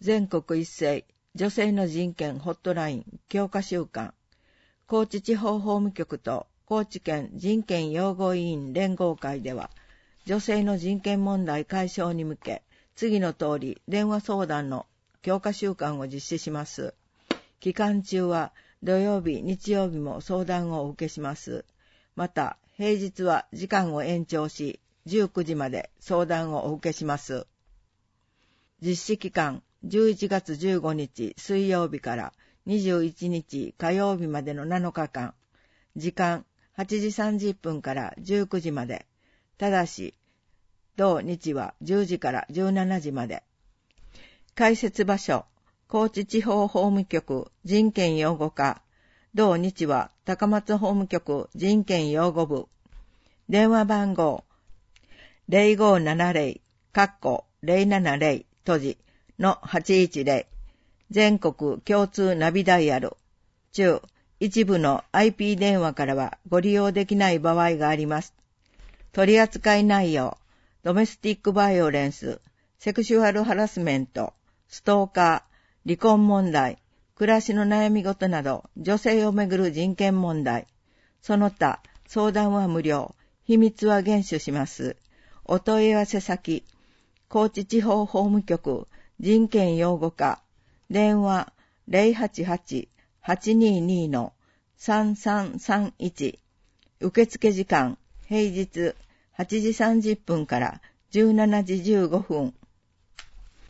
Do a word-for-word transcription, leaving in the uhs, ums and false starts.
全国一斉女性の人権ホットライン強化週間、高知地方法務局と高知県人権擁護委員連合会では、女性の人権問題解消に向け、次の通り電話相談の強化週間を実施します。期間中は土曜日、日曜日も相談をお受けします。また、平日は時間を延長し、じゅうくじまで相談をお受けします。実施期間、じゅういちがつじゅうごにち水曜日からにじゅういちにち火曜日までのなのかかん。時間、はちじさんじゅっぷんからじゅうくじまで。ただし、同日はじゅうじからじゅうしちじまで。開設場所、高知地方法務局人権擁護課。同日は高松法務局人権擁護部。電話番号、ゼロごーななゼロ、カッコゼロななゼロ閉じのはちいちゼロ。全国共通ナビダイヤル。中、一部の アイピー 電話からはご利用できない場合があります。取扱内容、ドメスティックバイオレンス、セクシュアルハラスメント、ストーカー、離婚問題、暮らしの悩み事など、女性をめぐる人権問題。その他、相談は無料、秘密は厳守します。お問い合わせ先、高知地方法務局人権擁護課、電話 ゼロはちはち はちにーにー のさんさんさんいち。受付時間、平日はちじさんじゅっぷんからじゅうしちじじゅうごふん。